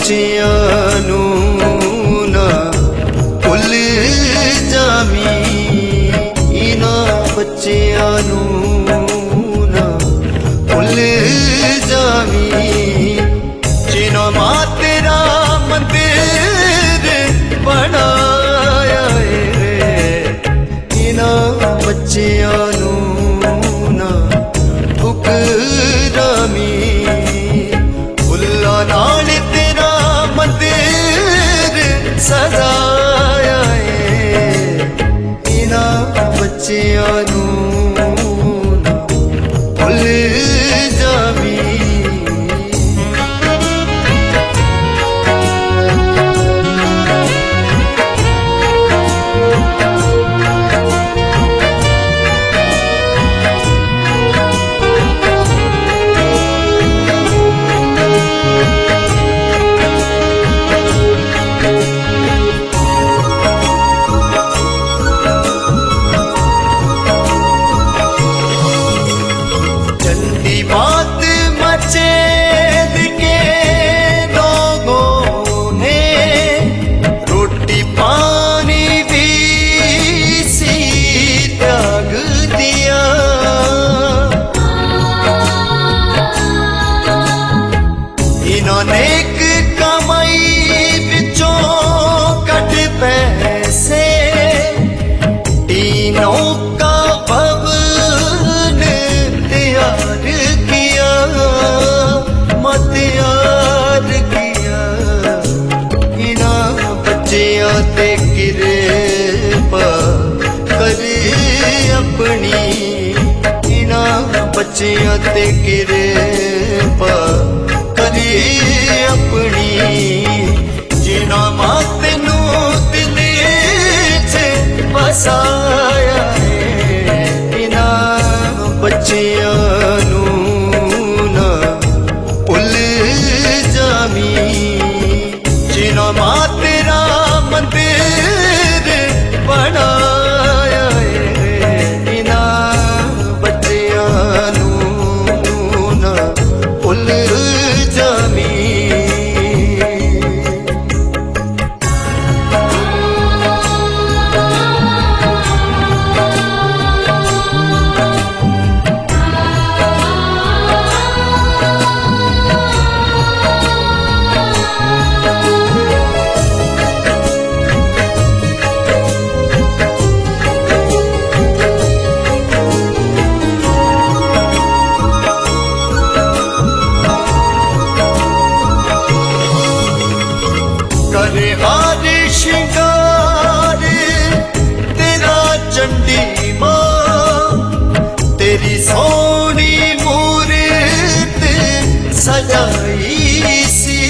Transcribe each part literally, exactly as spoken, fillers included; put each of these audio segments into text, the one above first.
बच्चियां नू ना भुल जामी, इन्हां बच्चियां नू ना भुल जामी। जिन्हां मां तेरा मंदिर बनाया है, इन्हां बच्चियां नू ना ठुकरामी। नाल तेरा मंदिर सजाया है, इन्हां बच्चियां नू ना भुल जामी। अनेक कमाई बिचों कट पैसे, तीनों का भवन तैयार किया, मत तैयार किया। इन्हां बच्चियां ते कृपा कर अपनी, इन्हां बच्चियां ते कृपा अपनी। जिन्हां मां तेनू दिल च बसाया है, इन्हां बच्चियां नू ना भुल जामी। जिन्हां मां तेरा मंदिर बनाया है, इन्हां बच्चियां नू ना भुल जामी। करे हार श्रृंगार तेरा चंडी मां, तेरी सोनी मूरत सजाई सी।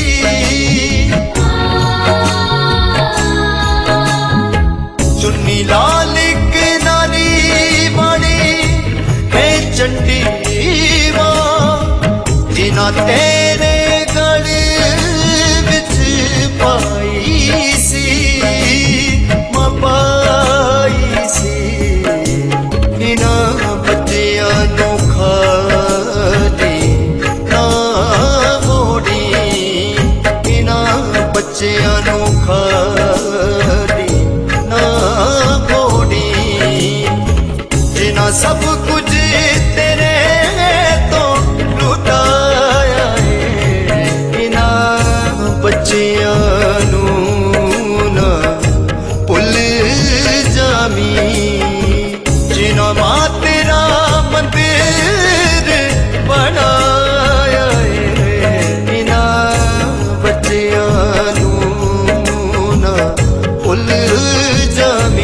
चुन्नी लाल किनारी वाली है चंडी मां, जिन्हां तेरे गले विच पाई सी, मां पाई सी। इन्हां बच्चियां नू खाली ना मोड़ी, इन्हां बच्चियां नू खाली ना मोड़ी। जिन्हां सब कुछ तेरे तो लुटाया है, इन्हां बच्चियां नू ना भुल जामी। जिन्हां मां तेरा मंदिर बनाया है, इन्हां बच्चियां नू ना भुल जामी।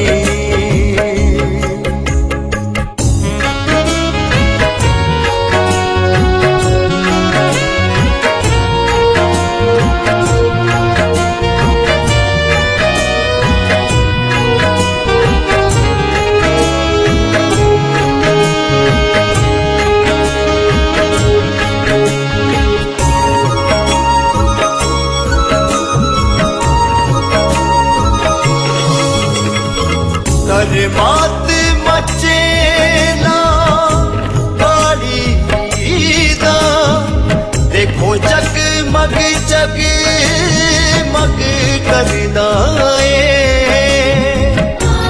कर बात मचे ना गाड़ी दा, देखो जगमग जग चढ़दा ए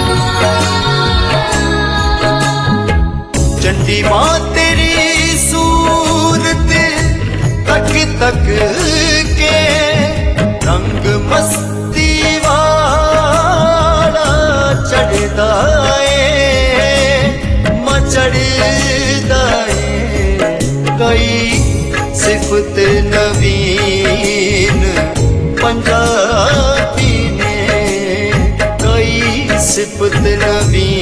चंडी मां तेरी सूरत तक तक के रंग मस्ती वाला चढ़दा ए मां चढ़दा ए कई सिफत नवीन पंजाबी ने कई सिफत नवीन